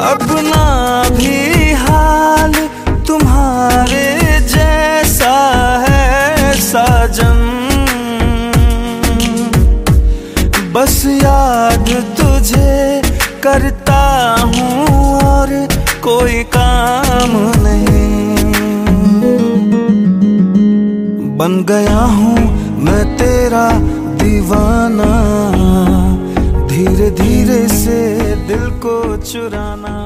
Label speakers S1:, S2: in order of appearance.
S1: अपना भी हाल तुम्हारे जैसा है साजन, बस याद तुझे करता हूँ और कोई काम नहीं। बन गया हूँ मैं तेरा दीवाना, धीरे धीरे से दिल को चुराना।